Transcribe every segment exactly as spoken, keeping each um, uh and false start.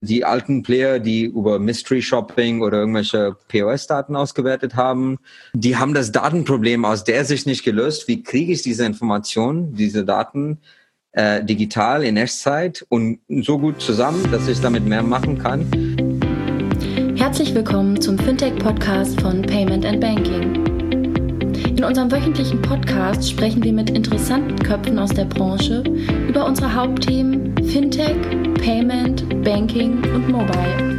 die alten Player, die über Mystery Shopping oder irgendwelche P O S-Daten ausgewertet haben, die haben das Datenproblem aus der Sicht nicht gelöst. Wie kriege ich diese Informationen, diese Daten äh, digital in Echtzeit und so gut zusammen, dass ich damit mehr machen kann? Herzlich willkommen zum Fintech-Podcast von Payment and Banking. In unserem wöchentlichen Podcast sprechen wir mit interessanten Köpfen aus der Branche über unsere Hauptthemen Fintech, Payment, Banking und Mobile.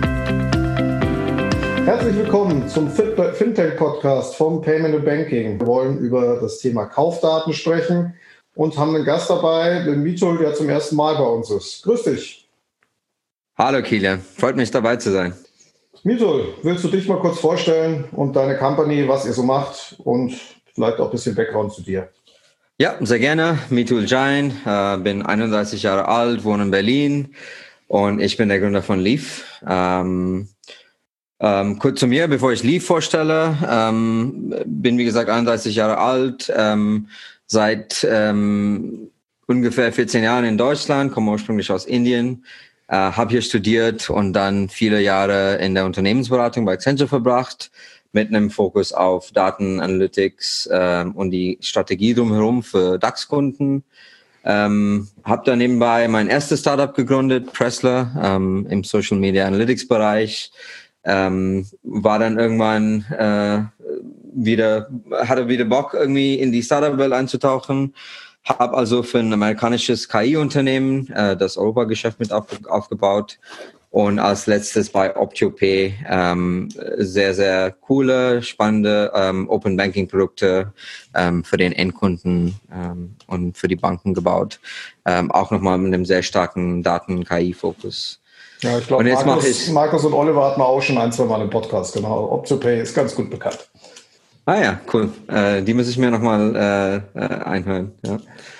Herzlich willkommen zum Fintech-Podcast vom Payment and Banking. Wir wollen über das Thema Kaufdaten sprechen und haben einen Gast dabei, den Mitul, der zum ersten Mal bei uns ist. Grüß dich. Hallo Kilian, freut mich dabei zu sein. Mitul, willst du dich mal kurz vorstellen und deine Company, was ihr so macht und vielleicht auch ein bisschen Background zu dir? Ja, sehr gerne. Mitul Jain, äh, bin einunddreißig Jahre alt, wohne in Berlin und ich bin der Gründer von Leaf. Ähm, ähm, kurz zu mir, bevor ich Leaf vorstelle. Ähm, bin, wie gesagt, einunddreißig Jahre alt, ähm, seit ähm, ungefähr vierzehn Jahren in Deutschland, komme ursprünglich aus Indien, äh, habe hier studiert und dann viele Jahre in der Unternehmensberatung bei Accenture verbracht, mit einem Fokus auf Daten, Analytics ähm, und die Strategie drumherum für DAX-Kunden. Ähm, habe dann nebenbei mein erstes Startup gegründet, Pressler, ähm, im Social Media Analytics Bereich. Ähm, war dann irgendwann äh, wieder, hatte wieder Bock, irgendwie in die Startup-Welt einzutauchen. Habe also für ein amerikanisches K I-Unternehmen äh, das Europageschäft mit auf, aufgebaut. Und als letztes bei OptioPay ähm, sehr, sehr coole, spannende ähm, Open-Banking-Produkte ähm, für den Endkunden ähm, und für die Banken gebaut. Ähm, auch nochmal mit einem sehr starken Daten-K I-Fokus. Ja, ich glaube, Markus, Markus und Oliver hatten wir auch schon ein, zwei Mal im Podcast. Genau, OptioPay ist ganz gut bekannt. Ah ja, cool. Äh, die muss ich mir nochmal äh, äh, einhören. Ja.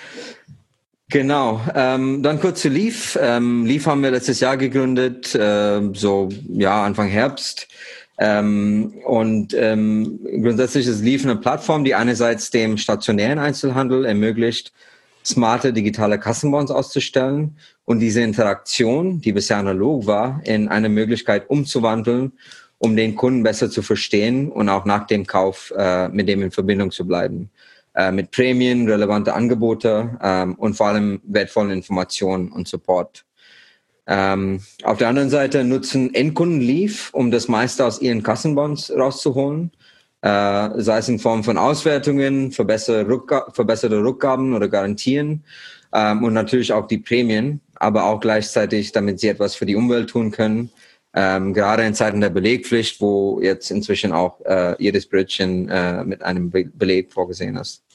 Genau, ähm, dann kurz zu Leaf. Ähm, Leaf haben wir letztes Jahr gegründet, äh, so ja Anfang Herbst. Ähm, und ähm, grundsätzlich ist Leaf eine Plattform, die einerseits dem stationären Einzelhandel ermöglicht, smarte digitale Kassenbons auszustellen und diese Interaktion, die bisher analog war, in eine Möglichkeit umzuwandeln, um den Kunden besser zu verstehen und auch nach dem Kauf äh, mit dem in Verbindung zu bleiben. Äh, mit Prämien, relevante Angebote ähm, und vor allem wertvollen Informationen und Support. Ähm, auf der anderen Seite nutzen Endkunden Leaf, um das meiste aus ihren Kassenbons rauszuholen, äh, sei es in Form von Auswertungen, verbesserte, Rückg- verbesserte Rückgaben oder Garantien ähm, und natürlich auch die Prämien, aber auch gleichzeitig, damit sie etwas für die Umwelt tun können. Ähm, gerade in Zeiten der Belegpflicht, wo jetzt inzwischen auch äh, jedes Brötchen äh, mit einem Be- Beleg vorgesehen ist.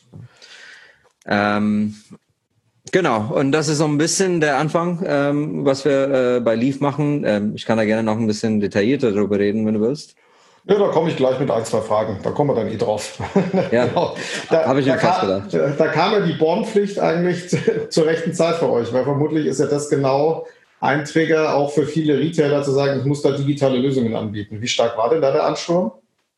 Ähm, genau, und das ist so ein bisschen der Anfang, ähm, was wir äh, bei Leaf machen. Ähm, ich kann da gerne noch ein bisschen detaillierter darüber reden, wenn du willst. Ja, da komme ich gleich mit ein, zwei Fragen. Da kommen wir dann eh drauf. Ja, genau. Da, habe ich mir fast kam, gedacht. Da, da kam ja die Bornpflicht eigentlich zu, zur rechten Zeit für euch, weil vermutlich ist ja das genau ein Trigger auch für viele Retailer zu sagen, ich muss da digitale Lösungen anbieten. Wie stark war denn da der Ansturm?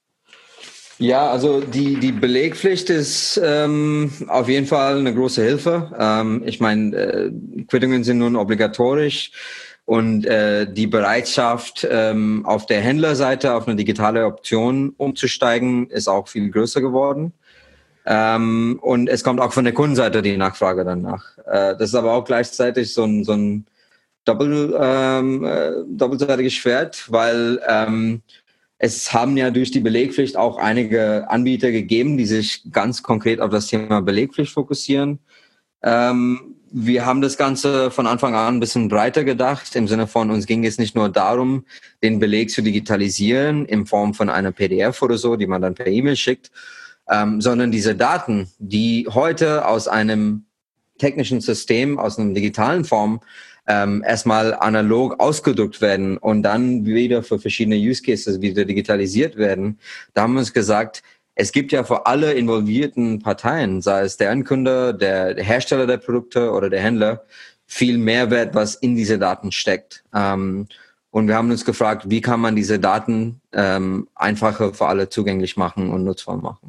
Ja, also die, die Belegpflicht ist ähm, auf jeden Fall eine große Hilfe. Ähm, ich meine, äh, Quittungen sind nun obligatorisch und äh, die Bereitschaft ähm, auf der Händlerseite auf eine digitale Option umzusteigen ist auch viel größer geworden. Ähm, und es kommt auch von der Kundenseite die Nachfrage danach. Äh, das ist aber auch gleichzeitig so ein, so ein Doppel, ähm, äh, doppelseitiges Schwert, weil ähm, es haben ja durch die Belegpflicht auch einige Anbieter gegeben, die sich ganz konkret auf das Thema Belegpflicht fokussieren. Ähm, wir haben das Ganze von Anfang an ein bisschen breiter gedacht, im Sinne von, uns ging es nicht nur darum, den Beleg zu digitalisieren in Form von einer P D F oder so, die man dann per E-Mail schickt, ähm, sondern diese Daten, die heute aus einem technischen System, aus einer digitalen Form ähm, erstmal analog ausgedruckt werden und dann wieder für verschiedene Use Cases wieder digitalisiert werden. Da haben wir uns gesagt, es gibt ja für alle involvierten Parteien, sei es der Endkunde, der Hersteller der Produkte oder der Händler, viel Mehrwert, was in diese Daten steckt. Ähm, und wir haben uns gefragt, wie kann man diese Daten ähm, einfacher für alle zugänglich machen und nutzbar machen.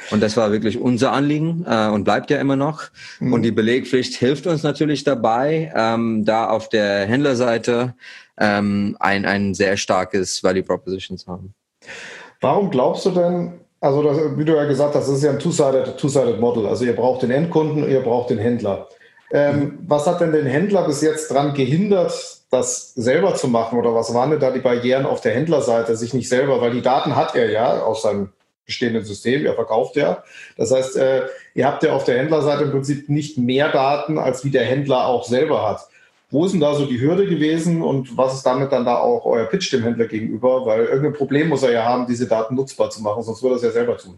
Und das war wirklich unser Anliegen äh, und bleibt ja immer noch. Mhm. Und die Belegpflicht hilft uns natürlich dabei, ähm, da auf der Händlerseite ähm, ein, ein sehr starkes Value Proposition zu haben. Warum glaubst du denn, also das, wie du ja gesagt hast, das ist ja ein Two-Sided, Two-Sided Model. Also ihr braucht den Endkunden, ihr braucht den Händler. Ähm, mhm. Was hat denn den Händler bis jetzt daran gehindert, das selber zu machen? Oder was waren denn da die Barrieren auf der Händlerseite, sich nicht selber, weil die Daten hat er ja aus seinem bestehenden System, er verkauft ja. Das heißt, äh, ihr habt ja auf der Händlerseite im Prinzip nicht mehr Daten, als wie der Händler auch selber hat. Wo ist denn da so die Hürde gewesen und was ist damit dann da auch euer Pitch dem Händler gegenüber? Weil irgendein Problem muss er ja haben, diese Daten nutzbar zu machen, sonst würde er es ja selber tun.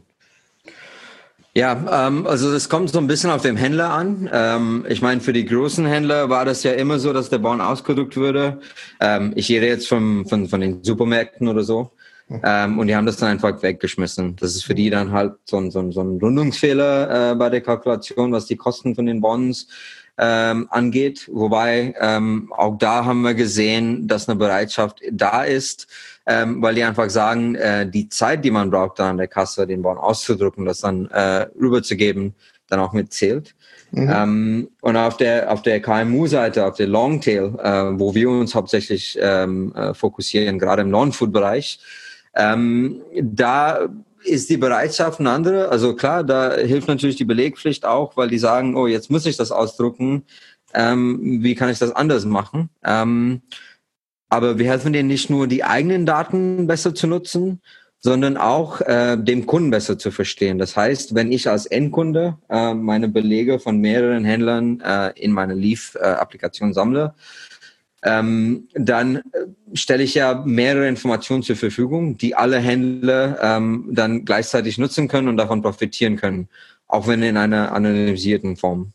Ja, ähm, also das kommt so ein bisschen auf den Händler an. Ähm, ich meine, für die großen Händler war das ja immer so, dass der Bon ausgedruckt würde. Ähm, ich rede jetzt von, von, von den Supermärkten oder so. Ähm, und die haben das dann einfach weggeschmissen. Das ist für die dann halt so ein, so ein, so ein Rundungsfehler äh, bei der Kalkulation, was die Kosten von den Bonds ähm, angeht. Wobei ähm, auch da haben wir gesehen, dass eine Bereitschaft da ist, ähm, weil die einfach sagen, äh, die Zeit, die man braucht, dann an der Kasse den Bon auszudrucken, das dann äh, rüberzugeben, dann auch mitzählt. Mhm. Ähm, und auf der auf der K M U-Seite, auf der Longtail, äh, wo wir uns hauptsächlich ähm, äh, fokussieren, gerade im Non-Food-Bereich, Ähm, da ist die Bereitschaft eine andere. Also klar, da hilft natürlich die Belegpflicht auch, weil die sagen, oh, jetzt muss ich das ausdrucken. Ähm, wie kann ich das anders machen? Ähm, aber wir helfen denen nicht nur, die eigenen Daten besser zu nutzen, sondern auch äh, dem Kunden besser zu verstehen. Das heißt, wenn ich als Endkunde äh, meine Belege von mehreren Händlern äh, in meine Leaf-Applikation sammle, Ähm, dann stelle ich ja mehrere Informationen zur Verfügung, die alle Händler ähm, dann gleichzeitig nutzen können und davon profitieren können, auch wenn in einer anonymisierten Form.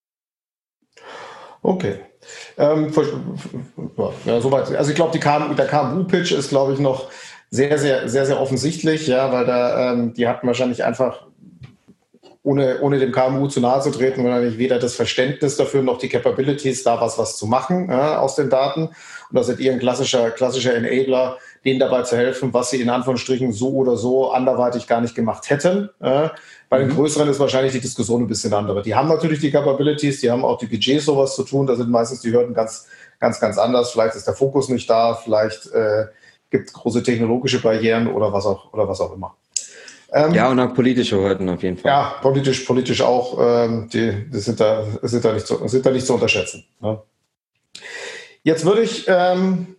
Okay. Ähm, ja, soweit. Also ich glaube, die K M U, der K M U-Pitch ist, glaube ich, noch sehr, sehr, sehr, sehr offensichtlich, ja, weil da ähm, die hatten wahrscheinlich einfach Ohne, ohne dem K M U zu nahe zu treten, wahrscheinlich weder das Verständnis dafür noch die Capabilities, da was, was zu machen äh, aus den Daten. Und da seid ihr ein klassischer, klassischer Enabler, denen dabei zu helfen, was sie in Anführungsstrichen so oder so anderweitig gar nicht gemacht hätten. Äh, bei den mhm. größeren ist wahrscheinlich die Diskussion ein bisschen andere. Die haben natürlich die Capabilities, die haben auch die Budgets, sowas zu tun. Da sind meistens die Hürden ganz, ganz, ganz anders. Vielleicht ist der Fokus nicht da, vielleicht äh, gibt es große technologische Barrieren oder was auch, oder was auch immer. Ähm, ja, und auch politische Hürden auf jeden Fall. Ja, politisch, politisch auch. Ähm, die, die sind da, sind da nicht zu, sind da nicht zu unterschätzen. Ne? Jetzt würde ich ähm,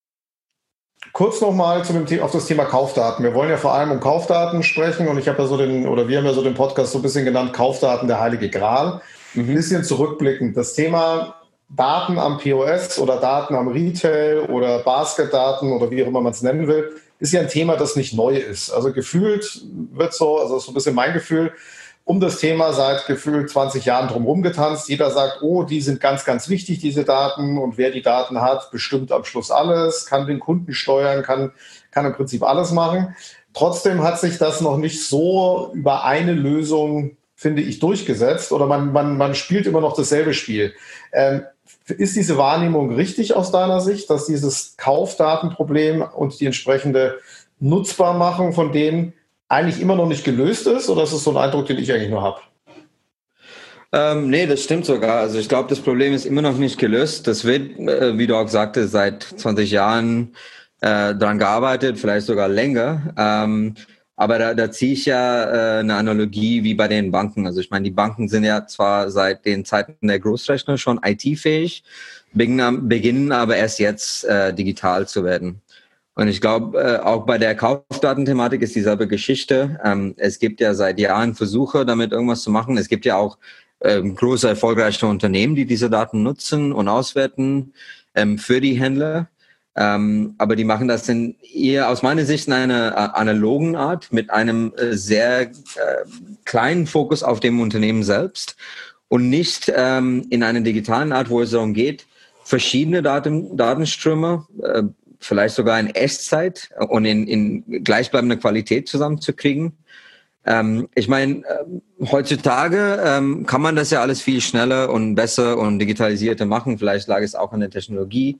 kurz nochmal zu dem The- auf das Thema Kaufdaten. Wir wollen ja vor allem um Kaufdaten sprechen und ich habe ja so den, oder wir haben ja so den Podcast so ein bisschen genannt, Kaufdaten, der heilige Gral. Mhm. Ein bisschen zurückblickend. Das Thema Daten am P O S oder Daten am Retail oder Basketdaten oder wie auch immer man es nennen will, ist ja ein Thema, das nicht neu ist. Also gefühlt wird so, also so ein bisschen mein Gefühl, um das Thema seit gefühlt zwanzig Jahren drumherum getanzt. Jeder sagt, oh, die sind ganz, ganz wichtig, diese Daten. Und wer die Daten hat, bestimmt am Schluss alles, kann den Kunden steuern, kann, kann im Prinzip alles machen. Trotzdem hat sich das noch nicht so über eine Lösung, finde ich, durchgesetzt. Oder man, man, man spielt immer noch dasselbe Spiel. Ähm, Ist diese Wahrnehmung richtig aus deiner Sicht, dass dieses Kaufdatenproblem und die entsprechende Nutzbarmachung von denen eigentlich immer noch nicht gelöst ist? Oder ist es so ein Eindruck, den ich eigentlich nur habe? Ähm, nee, das stimmt sogar. Also ich glaube, das Problem ist immer noch nicht gelöst. Das wird, äh, wie du auch sagtest, seit zwanzig Jahren äh, daran gearbeitet, vielleicht sogar länger. Ähm, aber da, da ziehe ich ja äh, eine Analogie wie bei den Banken. Also ich meine, die Banken sind ja zwar seit den Zeiten der Großrechner schon I T-fähig, beginnen, beginnen aber erst jetzt äh, digital zu werden. Und ich glaube, äh, auch bei der Kaufdatenthematik ist dieselbe Geschichte. Ähm, es gibt ja seit Jahren Versuche, damit irgendwas zu machen. Es gibt ja auch ähm, große, erfolgreiche Unternehmen, die diese Daten nutzen und auswerten ähm, für die Händler. Ähm, aber die machen das in eher aus meiner Sicht in einer äh, analogen Art mit einem äh, sehr äh, kleinen Fokus auf dem Unternehmen selbst und nicht ähm, in einer digitalen Art, wo es darum geht, verschiedene Daten, Datenströme, äh, vielleicht sogar in Echtzeit und in, in gleichbleibender Qualität zusammenzukriegen. Ähm, ich meine, äh, heutzutage ähm, kann man das ja alles viel schneller und besser und digitalisierter machen. Vielleicht lag es auch an der Technologie.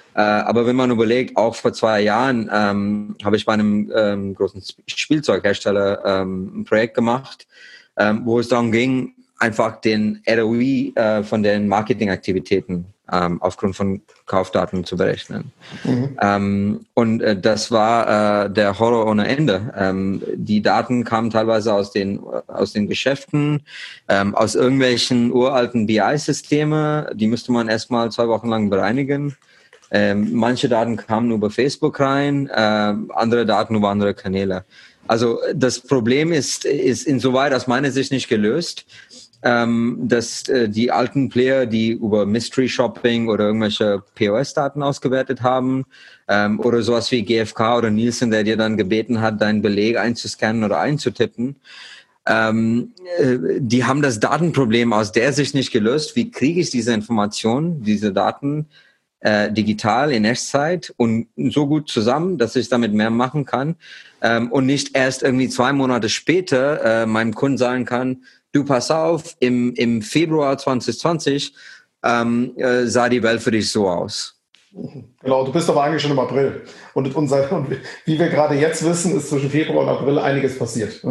Äh, aber wenn man überlegt, auch vor zwei Jahren ähm, habe ich bei einem ähm, großen Spielzeughersteller ähm, ein Projekt gemacht, ähm, wo es darum ging, einfach den R O I äh, von den Marketingaktivitäten ähm, aufgrund von Kaufdaten zu berechnen. Mhm. Ähm, und äh, das war äh, der Horror ohne Ende. Ähm, die Daten kamen teilweise aus den aus den Geschäften, ähm, aus irgendwelchen uralten B I-Systeme. Die müsste man erstmal zwei Wochen lang bereinigen. Ähm, manche Daten kamen über Facebook rein, äh, andere Daten über andere Kanäle. Also das Problem ist, ist insoweit aus meiner Sicht nicht gelöst, ähm, dass äh, die alten Player, die über Mystery Shopping oder irgendwelche P O S-Daten ausgewertet haben, ähm, oder sowas wie G F K oder Nielsen, der dir dann gebeten hat, deinen Beleg einzuscannen oder einzutippen, ähm, äh, die haben das Datenproblem aus der Sicht nicht gelöst. Wie kriege ich diese Informationen, diese Daten Äh, digital in Echtzeit und so gut zusammen, dass ich damit mehr machen kann ähm, und nicht erst irgendwie zwei Monate später äh, meinem Kunden sagen kann, du pass auf, im, im Februar zwanzig zwanzig ähm, äh, sah die Welt für dich so aus. Genau, du bist aber eigentlich schon im April. Und, unser, und wie wir gerade jetzt wissen, ist zwischen Februar und April einiges passiert.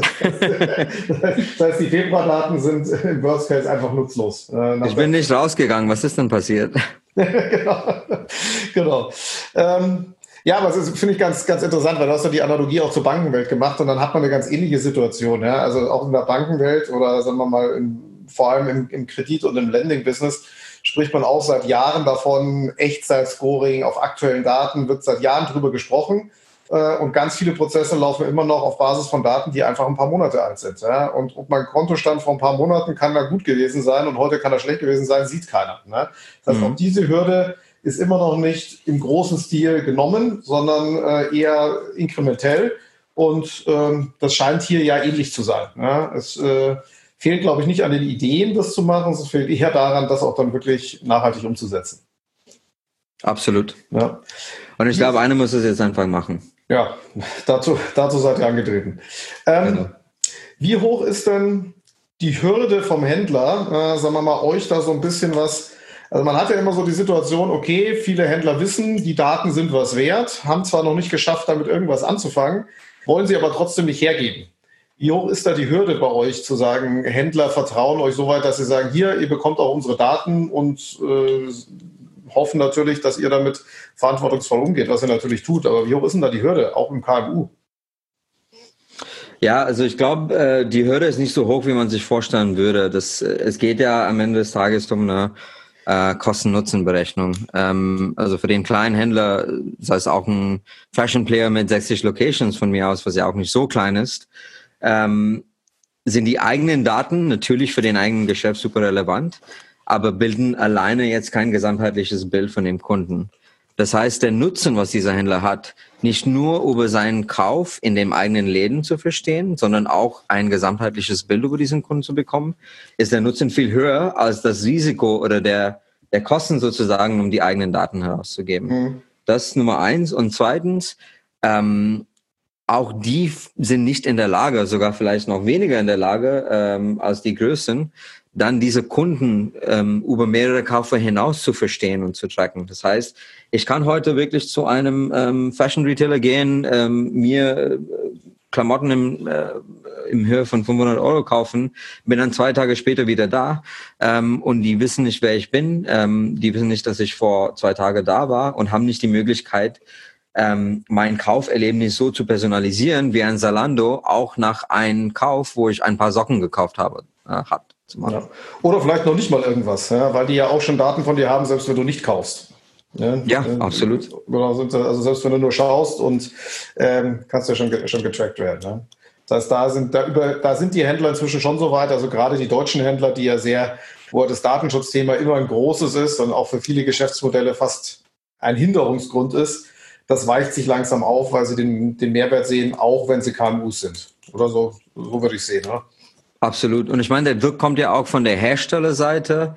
Das heißt, die Februardaten sind im Worst Case einfach nutzlos. Ich bin nicht rausgegangen. Was ist denn passiert? genau. genau. Ähm, ja, aber das finde ich ganz, ganz interessant, weil du hast ja die Analogie auch zur Bankenwelt gemacht und dann hat man eine ganz ähnliche Situation. Ja? Also auch in der Bankenwelt oder sagen wir mal in, vor allem im, im Kredit- und im Lending-Business spricht man auch seit Jahren davon, Echtzeit-Scoring auf aktuellen Daten, wird seit Jahren drüber gesprochen. Und ganz viele Prozesse laufen immer noch auf Basis von Daten, die einfach ein paar Monate alt sind. Ja? Und ob mein Kontostand vor ein paar Monaten kann da gut gewesen sein und heute kann er schlecht gewesen sein, sieht keiner. Ne? Das heißt, mhm. auch diese Hürde ist immer noch nicht im großen Stil genommen, sondern äh, eher inkrementell. Und ähm, das scheint hier ja ähnlich zu sein. Ne? Es äh, fehlt, glaube ich, nicht an den Ideen, das zu machen. Es fehlt eher daran, das auch dann wirklich nachhaltig umzusetzen. Absolut. Ja. Und ich glaube, einer muss es jetzt einfach machen. Ja, dazu, dazu seid ihr angetreten. Ähm, genau. Wie hoch ist denn die Hürde vom Händler, äh, sagen wir mal, euch da so ein bisschen was, also man hat ja immer so die Situation, okay, viele Händler wissen, die Daten sind was wert, haben zwar noch nicht geschafft, damit irgendwas anzufangen, wollen sie aber trotzdem nicht hergeben. Wie hoch ist da die Hürde bei euch, zu sagen, Händler vertrauen euch so weit, dass sie sagen, hier, ihr bekommt auch unsere Daten und äh, hoffen natürlich, dass ihr damit verantwortungsvoll umgeht, was ihr natürlich tut. Aber wie hoch ist denn da die Hürde, auch im K M U? Ja, also ich glaube, äh, die Hürde ist nicht so hoch, wie man sich vorstellen würde. Das, es geht ja am Ende des Tages um eine äh, Kosten-Nutzen-Berechnung. Ähm, also für den kleinen Händler, sei es auch ein Fashion-Player mit sechzig Locations von mir aus, was ja auch nicht so klein ist, ähm, sind die eigenen Daten natürlich für den eigenen Geschäft super relevant, aber bilden alleine jetzt kein gesamtheitliches Bild von dem Kunden. Das heißt, der Nutzen, was dieser Händler hat, nicht nur über seinen Kauf in dem eigenen Läden zu verstehen, sondern auch ein gesamtheitliches Bild über diesen Kunden zu bekommen, ist der Nutzen viel höher als das Risiko oder der, der Kosten sozusagen, um die eigenen Daten herauszugeben. Mhm. Das ist Nummer eins. Und zweitens, ähm, auch die sind nicht in der Lage, sogar vielleicht noch weniger in der Lage ähm, als die Größten, dann diese Kunden ähm, über mehrere Kaufer hinaus zu verstehen und zu tracken. Das heißt, ich kann heute wirklich zu einem ähm, Fashion-Retailer gehen, ähm, mir äh, Klamotten im, äh, im Höhe von fünfhundert Euro kaufen, bin dann zwei Tage später wieder da ähm, und die wissen nicht, wer ich bin, ähm, die wissen nicht, dass ich vor zwei Tagen da war und haben nicht die Möglichkeit, ähm, mein Kauferlebnis so zu personalisieren, wie ein Zalando auch nach einem Kauf, wo ich ein paar Socken gekauft habe, äh, hat. Ja. Oder vielleicht noch nicht mal irgendwas, ja, weil die ja auch schon Daten von dir haben, selbst wenn du nicht kaufst. Ja, ja äh, absolut. Also selbst wenn du nur schaust und ähm, kannst du ja schon, schon getrackt werden. Ne? Das heißt, da sind, da, über, da sind die Händler inzwischen schon so weit, also gerade die deutschen Händler, die ja sehr, wo das Datenschutzthema immer ein großes ist und auch für viele Geschäftsmodelle fast ein Hinderungsgrund ist, das weicht sich langsam auf, weil sie den, den Mehrwert sehen, auch wenn sie K M Us sind. Oder so, so würde ich sehen. Ne? Absolut. Und ich meine, der Druck kommt ja auch von der Herstellerseite.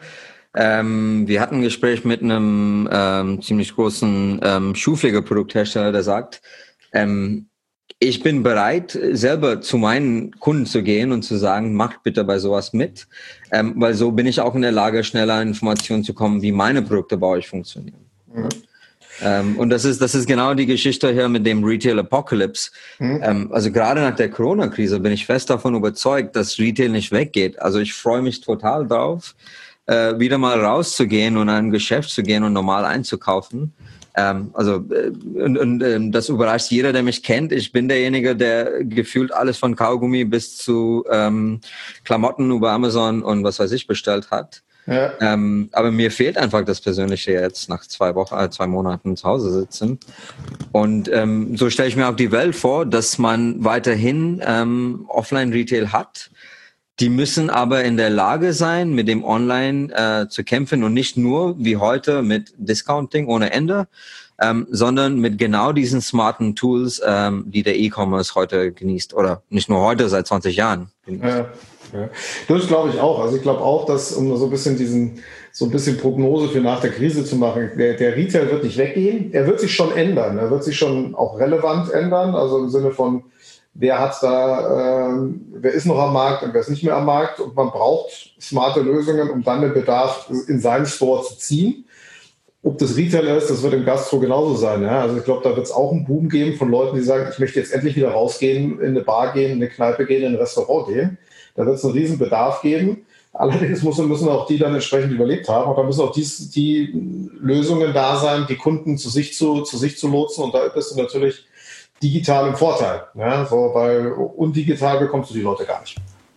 Ähm, wir hatten ein Gespräch mit einem ähm, ziemlich großen ähm, Schuhpflegeprodukthersteller, der sagt, ähm, ich bin bereit, selber zu meinen Kunden zu gehen und zu sagen, macht bitte bei sowas mit, ähm, weil so bin ich auch in der Lage, schneller an Informationen zu kommen, wie meine Produkte bei euch funktionieren. Mhm. Ähm, und das ist, das ist genau die Geschichte hier mit dem Retail Apocalypse. Mhm. Ähm, also gerade nach der Corona-Krise bin ich fest davon überzeugt, dass Retail nicht weggeht. Also ich freue mich total drauf, äh, wieder mal rauszugehen und in ein Geschäft zu gehen und normal einzukaufen. Ähm, also äh, und, und äh, das überrascht jeder, der mich kennt. Ich bin derjenige, der gefühlt alles von Kaugummi bis zu ähm, Klamotten über Amazon und was weiß ich bestellt hat. Ja. Ähm, aber mir fehlt einfach das Persönliche jetzt nach zwei Wochen, äh, zwei Monaten zu Hause sitzen. Und ähm, so stelle ich mir auch die Welt vor, dass man weiterhin ähm, Offline-Retail hat. Die müssen aber in der Lage sein, mit dem Online äh, zu kämpfen und nicht nur wie heute mit Discounting ohne Ende, ähm, sondern mit genau diesen smarten Tools, ähm, die der E-Commerce heute genießt oder nicht nur heute, seit zwanzig Jahren genießt. Ja. Ja, das glaube ich auch. Also ich glaube auch, dass, um so ein bisschen diesen, so ein bisschen Prognose für nach der Krise zu machen, der, der Retail wird nicht weggehen. Er wird sich schon ändern. Er wird sich schon auch relevant ändern. Also im Sinne von, wer hat da, äh, wer ist noch am Markt und wer ist nicht mehr am Markt. Und man braucht smarte Lösungen, um dann den Bedarf in seinen Store zu ziehen. Ob das Retailer ist, das wird im Gastro genauso sein. Ja? Also ich glaube, da wird es auch einen Boom geben von Leuten, die sagen, ich möchte jetzt endlich wieder rausgehen, in eine Bar gehen, in eine Kneipe gehen, in ein Restaurant gehen. Da wird es einen riesen Bedarf geben. Allerdings müssen, müssen auch die dann entsprechend überlebt haben. Und da müssen auch dies, die Lösungen da sein, die Kunden zu sich zu, zu sich zu lotsen. Und da bist du natürlich digital im Vorteil. Ja, so, weil undigital bekommst du die Leute gar nicht.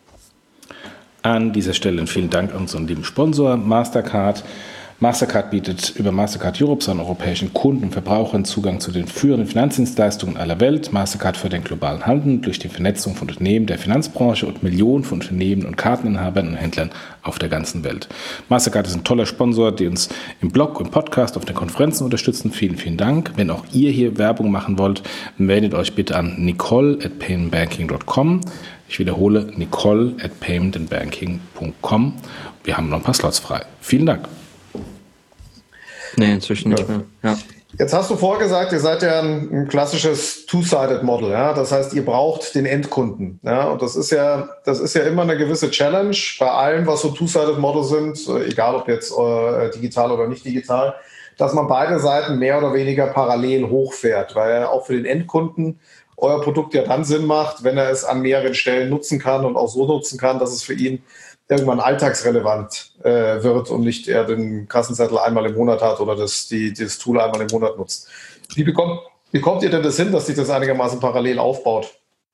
An dieser Stelle vielen Dank an unseren lieben Sponsor Mastercard. Mastercard bietet über Mastercard Europe seinen europäischen Kunden und Verbrauchern Zugang zu den führenden Finanzdienstleistungen aller Welt. Mastercard fördert den globalen Handel durch die Vernetzung von Unternehmen der Finanzbranche und Millionen von Unternehmen und Karteninhabern und Händlern auf der ganzen Welt. Mastercard ist ein toller Sponsor, der uns im Blog und Podcast auf den Konferenzen unterstützen. Vielen, vielen Dank. Wenn auch ihr hier Werbung machen wollt, meldet euch bitte an nicole at payment banking dot com. Ich wiederhole, nicole at payment banking dot com. Wir haben noch ein paar Slots frei. Vielen Dank. Nee, inzwischen nicht mehr. Ja. Jetzt hast du vorgesagt, ihr seid ja ein, ein klassisches Two-Sided Model, ja. Das heißt, ihr braucht den Endkunden, ja. Und das ist ja, das ist ja immer eine gewisse Challenge bei allem, was so Two-Sided Model sind, egal ob jetzt äh, digital oder nicht digital, dass man beide Seiten mehr oder weniger parallel hochfährt, weil auch für den Endkunden euer Produkt ja dann Sinn macht, wenn er es an mehreren Stellen nutzen kann und auch so nutzen kann, dass es für ihn irgendwann alltagsrelevant äh, wird und nicht er den Kassenzettel einmal im Monat hat oder das, die, das Tool einmal im Monat nutzt. Wie bekommt, wie kommt ihr denn das hin, dass sich das einigermaßen parallel aufbaut?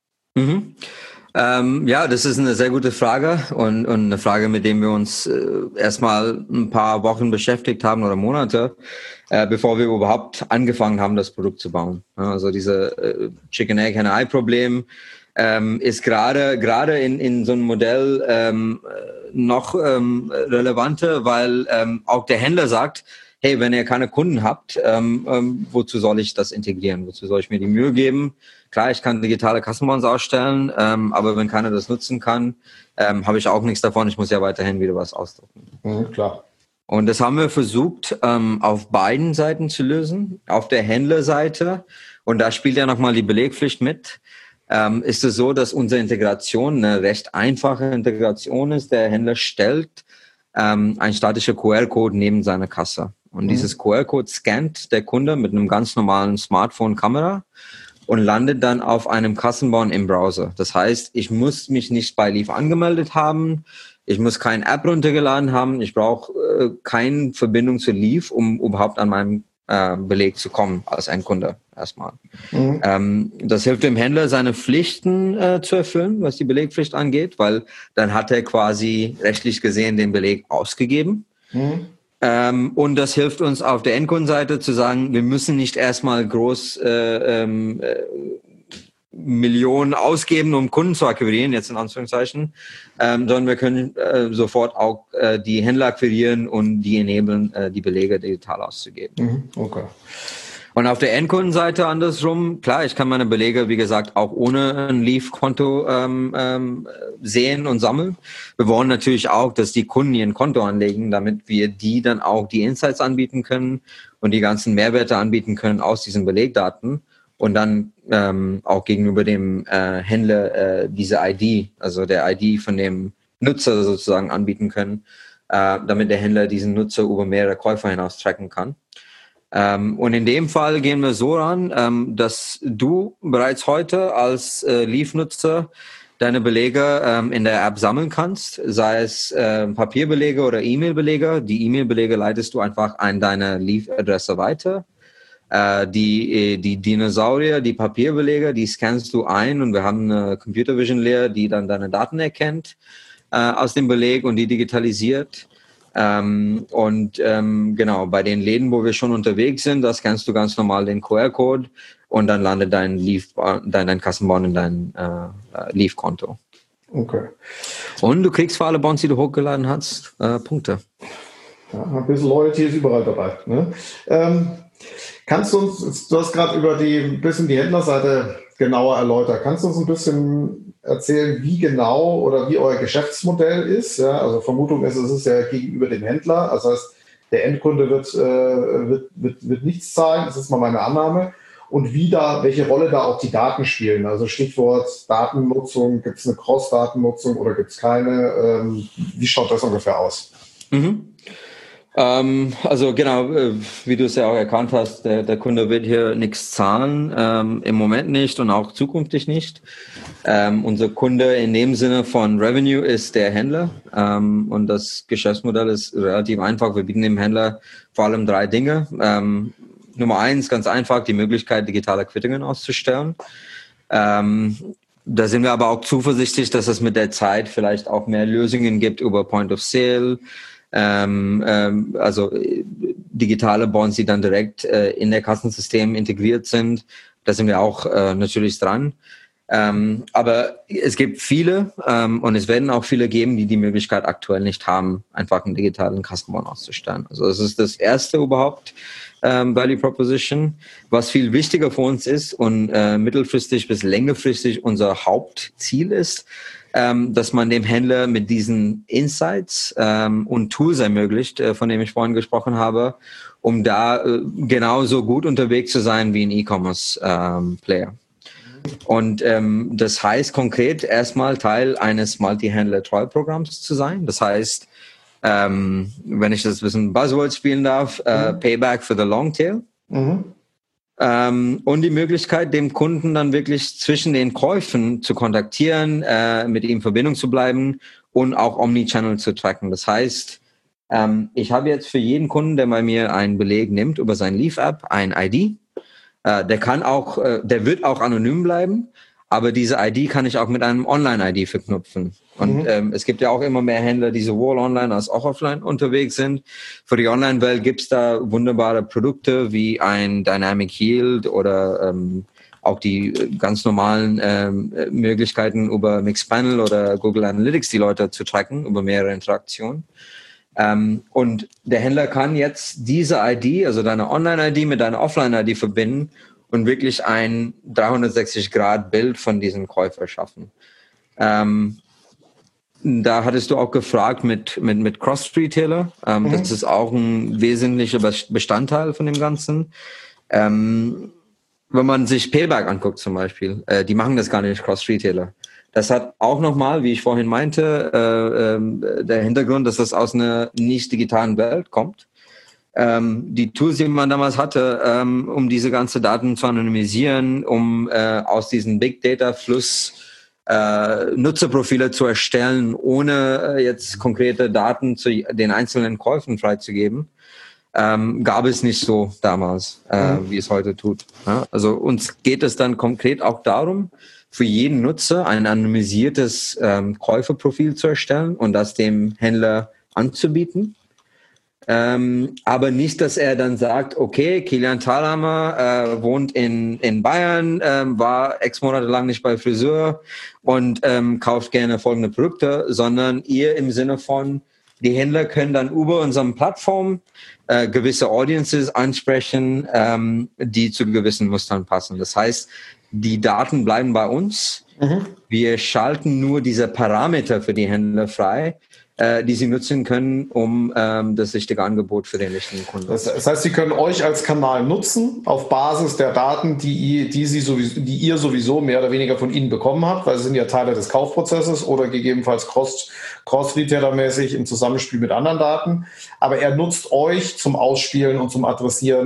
Mhm. Ähm, ja, das ist eine sehr gute Frage und, und eine Frage, mit der wir uns äh, erstmal ein paar Wochen beschäftigt haben oder Monate, äh, bevor wir überhaupt angefangen haben, das Produkt zu bauen. Also diese äh, Chicken-Egg-and-I-Problem Ähm, ist gerade gerade in in so einem Modell ähm, noch ähm, relevanter, weil ähm, auch der Händler sagt, hey, wenn ihr keine Kunden habt, ähm, ähm, wozu soll ich das integrieren? Wozu soll ich mir die Mühe geben? Klar, ich kann digitale Kassenbons ausstellen, ähm, aber wenn keiner das nutzen kann, ähm, habe ich auch nichts davon. Ich muss ja weiterhin wieder was ausdrucken. Mhm, klar. Und das haben wir versucht, ähm, auf beiden Seiten zu lösen. Auf der Händlerseite, und da spielt ja nochmal die Belegpflicht mit, Ähm, ist es so, dass unsere Integration eine recht einfache Integration ist. Der Händler stellt ähm, ein statischer Q R-Code neben seiner Kasse. Und mhm. dieses Q R-Code scannt der Kunde mit einem ganz normalen Smartphone-Kamera und landet dann auf einem Kassenbon im Browser. Das heißt, ich muss mich nicht bei Leaf angemeldet haben, ich muss keine App runtergeladen haben, ich brauche äh, keine Verbindung zu Leaf, um überhaupt an meinem äh, Beleg zu kommen als Endkunde erstmal. Mhm. Ähm, das hilft dem Händler, seine Pflichten äh, zu erfüllen, was die Belegpflicht angeht, weil dann hat er quasi rechtlich gesehen den Beleg ausgegeben. Mhm. Ähm, und das hilft uns auf der Endkundenseite zu sagen, wir müssen nicht erstmal groß äh, ähm, äh, Millionen ausgeben, um Kunden zu akquirieren, jetzt in Anführungszeichen, ähm, sondern wir können äh, sofort auch äh, die Händler akquirieren und die enablen, äh, die Belege digital auszugeben. Mhm. Okay. Und auf der Endkundenseite andersrum, klar, ich kann meine Belege, wie gesagt, auch ohne ein Leaf-Konto ähm, ähm, sehen und sammeln. Wir wollen natürlich auch, dass die Kunden ihr ein Konto anlegen, damit wir die dann auch die Insights anbieten können und die ganzen Mehrwerte anbieten können aus diesen Belegdaten und dann ähm, auch gegenüber dem äh, Händler äh, diese I D, also der I D von dem Nutzer sozusagen anbieten können, äh, damit der Händler diesen Nutzer über mehrere Käufer hinaus tracken kann. Ähm, und in dem Fall gehen wir so ran, ähm, dass du bereits heute als äh, Leaf-Nutzer deine Belege ähm, in der App sammeln kannst, sei es äh, Papierbelege oder E-Mail-Belege. Die E-Mail-Belege leitest du einfach an deine Leaf-Adresse weiter. Äh, die, die Dinosaurier, die Papierbelege, die scannst du ein und wir haben eine Computer Vision Layer, die dann deine Daten erkennt äh, aus dem Beleg und die digitalisiert. Ähm, und ähm, genau, bei den Läden, wo wir schon unterwegs sind, da scannst du ganz normal den Q R-Code und dann landet dein Leaf, dein, dein Kassenbon in dein äh, Leaf-Konto. Okay. Und du kriegst für alle Bonds, die du hochgeladen hast, äh, Punkte. Ja, ein bisschen Loyalty ist überall dabei. Ne? Ähm, kannst du uns, du hast gerade über die ein bisschen die Händlerseite genauer erläutert. Kannst du uns ein bisschen erzählen, wie genau oder wie euer Geschäftsmodell ist? Ja, also Vermutung ist, es ist ja gegenüber dem Händler. Das heißt, der Endkunde wird, äh, wird, wird, wird nichts zahlen. Das ist mal meine Annahme. Und wie da, welche Rolle da auch die Daten spielen. Also Stichwort Datennutzung. Gibt es eine Cross-Datennutzung oder gibt es keine? Ähm, wie schaut das ungefähr aus? Mhm. Ähm, also genau, äh, wie du es ja auch erkannt hast, der, der Kunde wird hier nichts zahlen, ähm, im Moment nicht und auch zukünftig nicht. Ähm, unser Kunde in dem Sinne von Revenue ist der Händler, ähm, und das Geschäftsmodell ist relativ einfach. Wir bieten dem Händler vor allem drei Dinge. Ähm, Nummer eins, ganz einfach, die Möglichkeit, digitale Quittungen auszustellen. Ähm, da sind wir aber auch zuversichtlich, dass es mit der Zeit vielleicht auch mehr Lösungen gibt über Point of Sale, Ähm, ähm, also äh, digitale Bonds, die dann direkt äh, in der Kassensystem integriert sind. Da sind wir auch äh, natürlich dran. Ähm, aber es gibt viele ähm, und es werden auch viele geben, die die Möglichkeit aktuell nicht haben, einfach einen digitalen Kassenbon auszustellen. Also das ist das erste überhaupt, ähm, Value Proposition. Was viel wichtiger für uns ist und äh, mittelfristig bis längerfristig unser Hauptziel ist, Ähm, dass man dem Händler mit diesen Insights ähm, und Tools ermöglicht, äh, von dem ich vorhin gesprochen habe, um da äh, genauso gut unterwegs zu sein wie ein E-Commerce-Player. Ähm, und ähm, das heißt konkret erstmal Teil eines Multi-Händler-Trial-Programms zu sein. Das heißt, ähm, wenn ich das ein bisschen Buzzword spielen darf, äh, mhm. Payback for the Long Tail. Mhm. Ähm, und die Möglichkeit, dem Kunden dann wirklich zwischen den Käufen zu kontaktieren, äh, mit ihm in Verbindung zu bleiben und auch Omnichannel zu tracken. Das heißt, ähm, ich habe jetzt für jeden Kunden, der bei mir einen Beleg nimmt über sein Leaf-App, ein I D. Äh, der kann auch, äh, der wird auch anonym bleiben, aber diese I D kann ich auch mit einem Online-I D verknüpfen. Und mhm. ähm, es gibt ja auch immer mehr Händler, die sowohl online als auch offline unterwegs sind. Für die Online-Welt gibt es da wunderbare Produkte wie ein Dynamic Yield oder ähm, auch die ganz normalen ähm, Möglichkeiten über Mixpanel oder Google Analytics die Leute zu tracken über mehrere Interaktionen. Ähm, und der Händler kann jetzt diese I D, also deine Online-I D mit deiner Offline-I D verbinden und wirklich ein dreihundertsechzig Grad Bild von diesem Käufer schaffen. Ähm, da hattest du auch gefragt mit, mit, mit Cross-Retailer. Ähm, mhm. Das ist auch ein wesentlicher Bestandteil von dem Ganzen. Ähm, wenn man sich Payback anguckt zum Beispiel, äh, die machen das gar nicht Cross-Retailer. Das hat auch nochmal, wie ich vorhin meinte, äh, äh, der Hintergrund, dass das aus einer nicht digitalen Welt kommt. Ähm, die Tools, die man damals hatte, ähm, um diese ganzen Daten zu anonymisieren, um äh, aus diesem Big Data Fluss äh, Nutzerprofile zu erstellen, ohne äh, jetzt konkrete Daten zu den einzelnen Käufen freizugeben, ähm, gab es nicht so damals, äh, mhm. wie es heute tut. Ja? Also uns geht es dann konkret auch darum, für jeden Nutzer ein anonymisiertes ähm, Käuferprofil zu erstellen und das dem Händler anzubieten. Ähm, aber nicht, dass er dann sagt, okay, Kilian Thalhammer äh, wohnt in, in Bayern, äh, war x Monate lang nicht bei Friseur und ähm, kauft gerne folgende Produkte, sondern ihr im Sinne von, die Händler können dann über unsere Plattform äh, gewisse Audiences ansprechen, ähm, die zu gewissen Mustern passen. Das heißt, die Daten bleiben bei uns. Mhm. Wir schalten nur diese Parameter für die Händler frei, äh, die sie nutzen können, um ähm, das richtige Angebot für den richtigen Kunden zu machen. Das heißt, sie können euch als Kanal nutzen auf Basis der Daten, die, die, sie sowieso, die ihr sowieso mehr oder weniger von ihnen bekommen habt, weil sie sind ja Teile des Kaufprozesses oder gegebenenfalls cross, cross-retailer-mäßig im Zusammenspiel mit anderen Daten. Aber er nutzt euch zum Ausspielen und zum Adressieren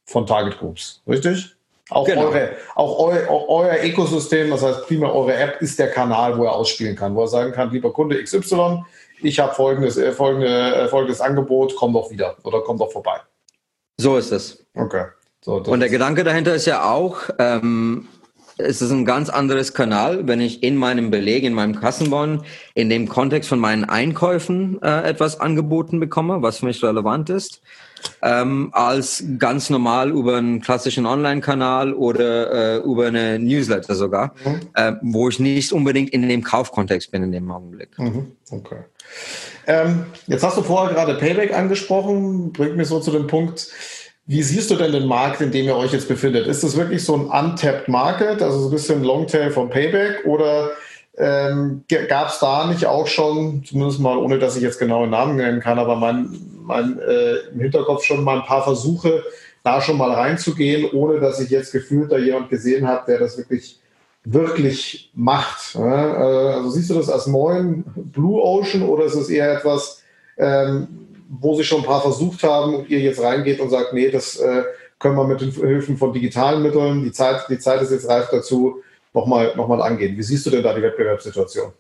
von Target Groups, richtig? Auch, genau. eure, auch eu, euer Ökosystem, das heißt primär eure App, ist der Kanal, wo er ausspielen kann, wo er sagen kann, lieber Kunde X Y, ich habe folgendes, äh, folgende, äh, folgendes Angebot, komm doch wieder oder komm doch vorbei. So ist es. Okay. So, und der Gedanke dahinter ist ja auch, ähm, es ist ein ganz anderes Kanal, wenn ich in meinem Beleg, in meinem Kassenbon, in dem Kontext von meinen Einkäufen äh, etwas angeboten bekomme, was für mich relevant ist, ähm, als ganz normal über einen klassischen Online-Kanal oder äh, über eine Newsletter sogar, mhm. äh, wo ich nicht unbedingt in dem Kaufkontext bin in dem Augenblick. Mhm. Okay. Ähm, jetzt hast du vorher gerade Payback angesprochen, bringt mich so zu dem Punkt, wie siehst du denn den Markt, in dem ihr euch jetzt befindet? Ist das wirklich so ein untapped Market, also so ein bisschen Longtail vom Payback, oder ähm, gab es da nicht auch schon, zumindest mal, ohne dass ich jetzt genau einen Namen nennen kann, aber mein, mein äh, im Hinterkopf schon mal ein paar Versuche, da schon mal reinzugehen, ohne dass ich jetzt gefühlt da jemand gesehen habe, der das wirklich, wirklich macht. Ja? Also siehst du das als neuen Blue Ocean, oder ist es eher etwas, ähm, wo sie schon ein paar versucht haben und ihr jetzt reingeht und sagt, nee, das äh, können wir mit den Hilfen von digitalen Mitteln, die Zeit, die Zeit ist jetzt reif dazu, nochmal noch mal angehen. Wie siehst du denn da die Wettbewerbssituation?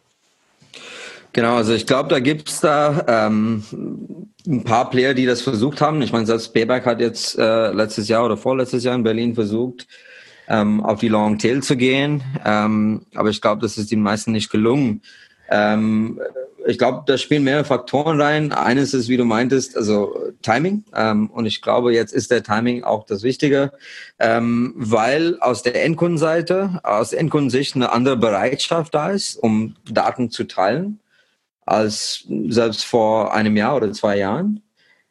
Genau, also ich glaube, da gibt es da ähm, ein paar Player, die das versucht haben. Ich meine, selbst Payback hat jetzt äh, letztes Jahr oder vorletztes Jahr in Berlin versucht, ähm, auf die Long Tail zu gehen. Ähm, aber ich glaube, das ist den meisten nicht gelungen. Ähm, ich glaube, da spielen mehrere Faktoren rein. Eines ist, wie du meintest, also Timing. Ähm, und ich glaube, jetzt ist der Timing auch das Wichtige, ähm, weil aus der Endkundenseite, aus der Endkundensicht eine andere Bereitschaft da ist, um Daten zu teilen, als selbst vor einem Jahr oder zwei Jahren.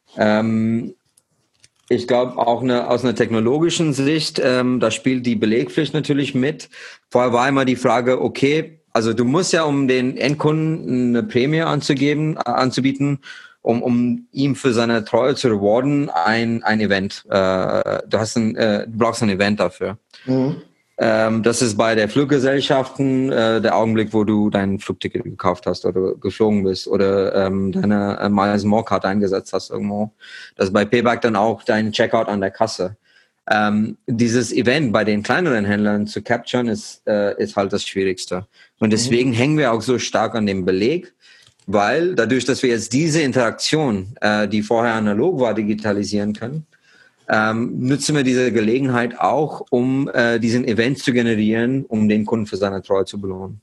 Ähm, ich glaube auch eine, aus einer technologischen Sicht, ähm, da spielt die Belegpflicht natürlich mit. Vorher war immer die Frage, okay, also du musst ja, um den Endkunden eine Prämie anzugeben, äh, anzubieten, um, um ihm für seine Treue zu rewarden, ein, ein Event. Äh, du hast ein, äh, du brauchst ein Event dafür. Mhm. Ähm, das ist bei der Fluggesellschaften äh, der Augenblick, wo du dein Flugticket gekauft hast oder geflogen bist oder ähm, deine äh, Miles More Card eingesetzt hast irgendwo. Das ist bei Payback dann auch dein Checkout an der Kasse. Ähm, dieses Event bei den kleineren Händlern zu capturen ist, äh, ist halt das Schwierigste. Und deswegen mhm. hängen wir auch so stark an dem Beleg, weil dadurch, dass wir jetzt diese Interaktion, äh, die vorher analog war, digitalisieren können, ähm, nutzen wir diese Gelegenheit auch, um äh, diesen Event zu generieren, um den Kunden für seine Treue zu belohnen.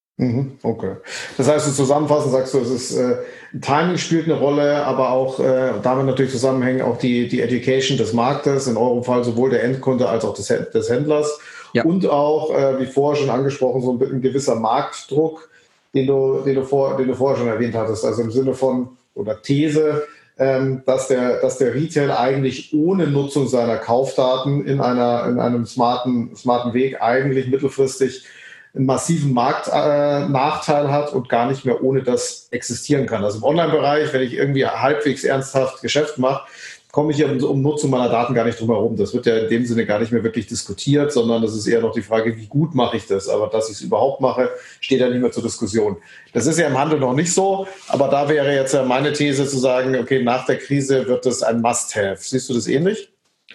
Okay. Das heißt, zusammenfassend sagst du, es ist äh, Timing spielt eine Rolle, aber auch äh, damit natürlich zusammenhängen auch die die Education des Marktes, in eurem Fall sowohl der Endkunde als auch des, des Händlers, ja. Und auch, äh, wie vorher schon angesprochen, so ein, ein gewisser Marktdruck, den du den du vor den du vorher schon erwähnt hattest, also im Sinne von oder These, ähm, dass der dass der Retail eigentlich ohne Nutzung seiner Kaufdaten in einer in einem smarten smarten Weg eigentlich mittelfristig einen massiven Marktnachteil äh, hat und gar nicht mehr ohne das existieren kann. Also im Online-Bereich, wenn ich irgendwie halbwegs ernsthaft Geschäft mache, komme ich ja um, um Nutzung meiner Daten gar nicht drum herum. Das wird ja in dem Sinne gar nicht mehr wirklich diskutiert, sondern das ist eher noch die Frage, wie gut mache ich das? Aber dass ich es überhaupt mache, steht ja nicht mehr zur Diskussion. Das ist ja im Handel noch nicht so, aber da wäre jetzt ja meine These zu sagen, okay, nach der Krise wird das ein Must-Have. Siehst du das ähnlich?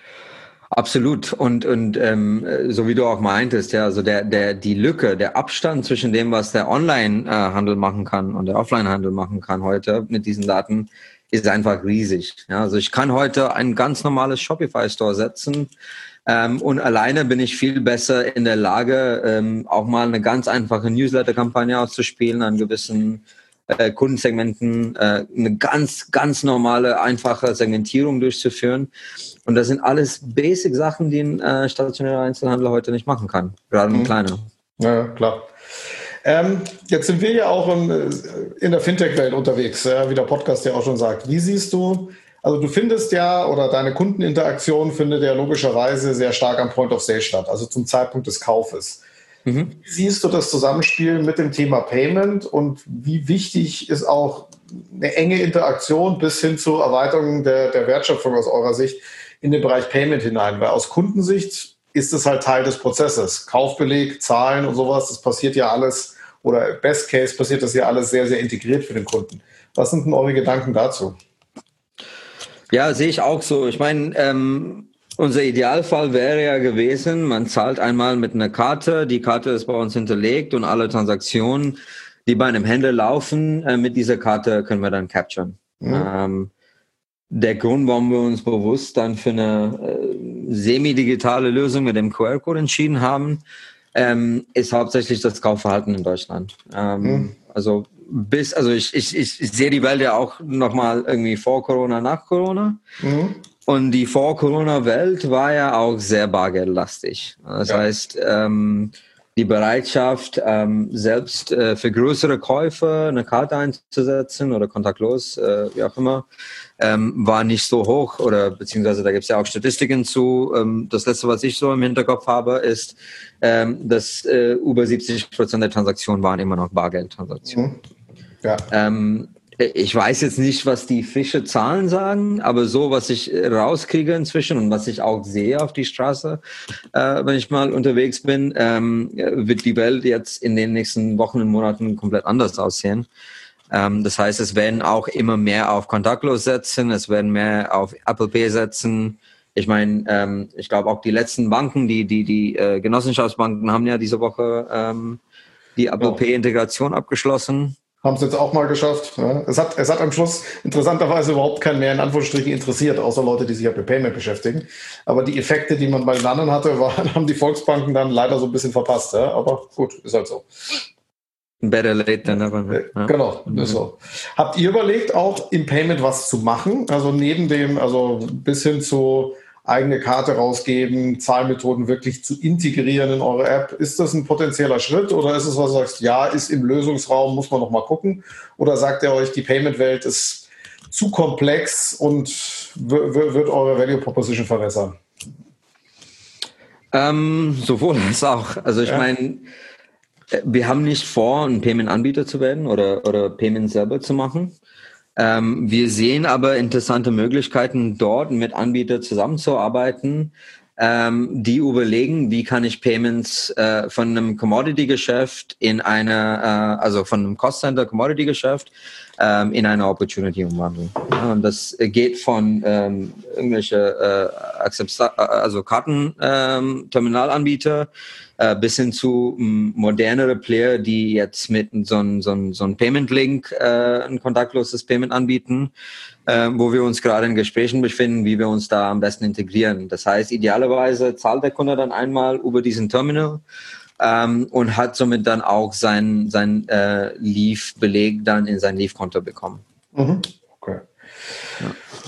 Absolut. Und, und ähm, so wie du auch meintest, ja, also der, der, die Lücke, der Abstand zwischen dem, was der Online-Handel machen kann und der Offline-Handel machen kann heute mit diesen Daten, ist einfach riesig. Ja, also ich kann heute ein ganz normales Shopify-Store setzen ähm, und alleine bin ich viel besser in der Lage, ähm, auch mal eine ganz einfache Newsletter-Kampagne auszuspielen an gewissen äh, Kundensegmenten, äh, eine ganz, ganz normale, einfache Segmentierung durchzuführen. Und das sind alles Basic-Sachen, die ein äh, stationärer Einzelhandel heute nicht machen kann, gerade ein mhm. kleiner. Ja, klar. Ähm, jetzt sind wir ja auch in, in der Fintech-Welt unterwegs, ja, wie der Podcast ja auch schon sagt. Wie siehst du, also du findest ja, oder deine Kundeninteraktion findet ja logischerweise sehr stark am Point of Sale statt, also zum Zeitpunkt des Kaufes. Mhm. Wie siehst du das Zusammenspiel mit dem Thema Payment und wie wichtig ist auch eine enge Interaktion bis hin zur Erweiterung der, der Wertschöpfung aus eurer Sicht in den Bereich Payment hinein? Weil aus Kundensicht ist es halt Teil des Prozesses. Kaufbeleg, Zahlen und sowas, das passiert ja alles, oder Best Case passiert das ja alles sehr, sehr integriert für den Kunden. Was sind denn eure Gedanken dazu? Ja, sehe ich auch so. Ich meine, ähm, unser Idealfall wäre ja gewesen, man zahlt einmal mit einer Karte, die Karte ist bei uns hinterlegt und alle Transaktionen, die bei einem Händler laufen, äh, mit dieser Karte können wir dann capturen. Mhm. Ähm, der Grund, warum wir uns bewusst dann für eine äh, semi-digitale Lösung mit dem Q R-Code entschieden haben, ähm, ist hauptsächlich das Kaufverhalten in Deutschland. Ähm, mhm. Also bis, also ich, ich, ich, ich sehe die Welt ja auch nochmal irgendwie vor Corona, nach Corona. Mhm. Und die Vor-Corona-Welt war ja auch sehr bargeldlastig. Das ja. heißt, ähm, die Bereitschaft, ähm, selbst äh, für größere Käufe eine Karte einzusetzen oder kontaktlos, äh, wie auch immer, ähm, war nicht so hoch. Oder beziehungsweise da gibt es ja auch Statistiken zu. Ähm, das Letzte, was ich so im Hinterkopf habe, ist, ähm, dass äh, über siebzig Prozent der Transaktionen waren immer noch Bargeldtransaktionen. Mhm. Ja. Ähm, Ich weiß jetzt nicht, was die Fische Zahlen sagen, aber so, was ich rauskriege inzwischen und was ich auch sehe auf die Straße, äh, wenn ich mal unterwegs bin, ähm, wird die Welt jetzt in den nächsten Wochen und Monaten komplett anders aussehen. Ähm, das heißt, es werden auch immer mehr auf kontaktlos setzen, es werden mehr auf Apple Pay setzen. Ich meine, ähm, ich glaube auch die letzten Banken, die die die äh, Genossenschaftsbanken haben ja diese Woche ähm, die Apple Pay Integration abgeschlossen. Haben es jetzt auch mal geschafft. Ja. Es hat, es hat am Schluss interessanterweise überhaupt keinen mehr in Anführungsstrichen interessiert, außer Leute, die sich ja mit Payment beschäftigen. Aber die Effekte, die man bei den anderen hatte, waren, haben die Volksbanken dann leider so ein bisschen verpasst. Ja. Aber gut, ist halt so. Better late than never. Ne? Ja. Genau, ist so. Habt ihr überlegt, auch im Payment was zu machen? Also neben dem, also bis hin zu eigene Karte rausgeben, Zahlmethoden wirklich zu integrieren in eure App. Ist das ein potenzieller Schritt oder ist es, was du sagst, ja, ist im Lösungsraum, muss man noch mal gucken? Oder sagt ihr euch, die Payment-Welt ist zu komplex und w- w- wird eure Value Proposition verwässern? Ähm, sowohl als auch. Also ich ja. meine, wir haben nicht vor, ein Payment-Anbieter zu werden oder, oder Payment selber zu machen. Ähm, wir sehen aber interessante Möglichkeiten, dort mit Anbietern zusammenzuarbeiten, ähm, die überlegen, wie kann ich Payments äh, von einem Commodity-Geschäft in eine, äh, also von einem Cost-Center-Commodity-Geschäft ähm, in eine Opportunity umwandeln. Ja, und das geht von ähm, irgendwelche äh, Accept- also Karten-Terminalanbieter äh, bis hin zu m, modernere Player, die jetzt mit so einem so ein, so ein Payment-Link äh, ein kontaktloses Payment anbieten, äh, wo wir uns gerade in Gesprächen befinden, wie wir uns da am besten integrieren. Das heißt, idealerweise zahlt der Kunde dann einmal über diesen Terminal ähm, und hat somit dann auch sein, sein äh, Leaf-Beleg dann in sein Leaf-Konto bekommen. Mhm. Okay. Ja.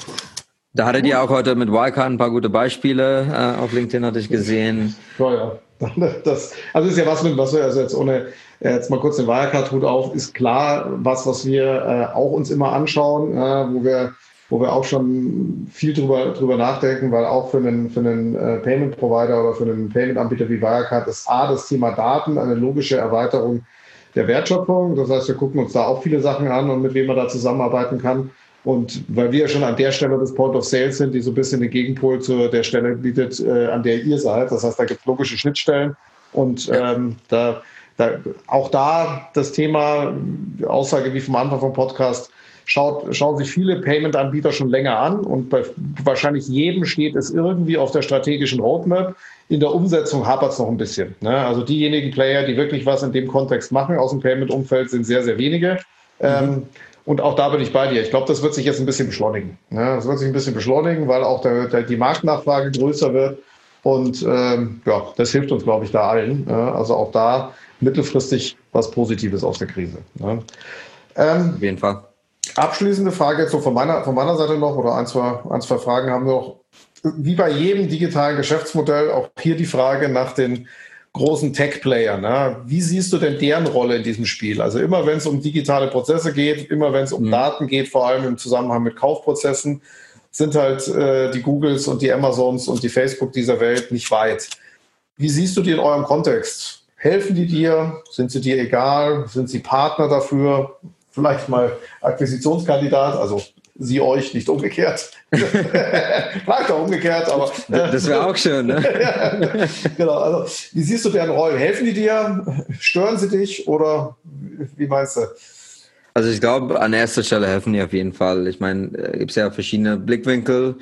Da hattet ihr auch heute mit Wirecard ein paar gute Beispiele. Äh, auf LinkedIn hatte ich gesehen. Ja, ja. Das, also ist ja was, mit was wir also jetzt ohne jetzt mal kurz den Wirecard-Hut auf, ist klar was, was wir äh, auch uns immer anschauen, äh, wo wir wo wir auch schon viel drüber drüber nachdenken, weil auch für einen für einen äh, Payment-Provider oder für einen Payment-Anbieter wie Wirecard ist A, das Thema Daten eine logische Erweiterung der Wertschöpfung. Das heißt, wir gucken uns da auch viele Sachen an und mit wem man da zusammenarbeiten kann. Und weil wir schon an der Stelle des Point of Sale sind, die so ein bisschen den Gegenpol zu der Stelle bietet, äh, an der ihr seid. Das heißt, da gibt es logische Schnittstellen. Und ähm, da, da auch da das Thema, Aussage wie vom Anfang vom Podcast, schaut, schauen sich viele Payment-Anbieter schon länger an. Und bei wahrscheinlich jedem steht es irgendwie auf der strategischen Roadmap. In der Umsetzung hapert es noch ein bisschen. Ne? Also diejenigen Player, die wirklich was in dem Kontext machen aus dem Payment-Umfeld, sind sehr, sehr wenige. Mhm. Ähm, Und auch da bin ich bei dir. Ich glaube, das wird sich jetzt ein bisschen beschleunigen. Ja, das wird sich ein bisschen beschleunigen, weil auch der, der, die Marktnachfrage größer wird. Und ähm, ja, das hilft uns, glaube ich, da allen. Ja, also auch da mittelfristig was Positives aus der Krise. Ja. Ähm, Auf jeden Fall. Abschließende Frage jetzt so von meiner, von meiner Seite noch, oder ein zwei, ein, zwei Fragen haben wir noch. Wie bei jedem digitalen Geschäftsmodell auch hier die Frage nach den großen Tech-Player. Ne? Wie siehst du denn deren Rolle in diesem Spiel? Also immer, wenn es um digitale Prozesse geht, immer wenn es um mhm. Daten geht, vor allem im Zusammenhang mit Kaufprozessen, sind halt äh, die Googles und die Amazons und die Facebook dieser Welt nicht weit. Wie siehst du die in eurem Kontext? Helfen die dir? Sind sie dir egal? Sind sie Partner dafür? Vielleicht mal Akquisitionskandidat, also sie euch, nicht umgekehrt. Vielleicht auch umgekehrt, aber... Äh, das wäre auch schön, ne? Ja, genau, also wie siehst du deren Rollen? Helfen die dir? Stören sie dich? Oder wie meinst du? Also ich glaube, an erster Stelle helfen die auf jeden Fall. Ich meine, es gibt ja verschiedene Blickwinkel.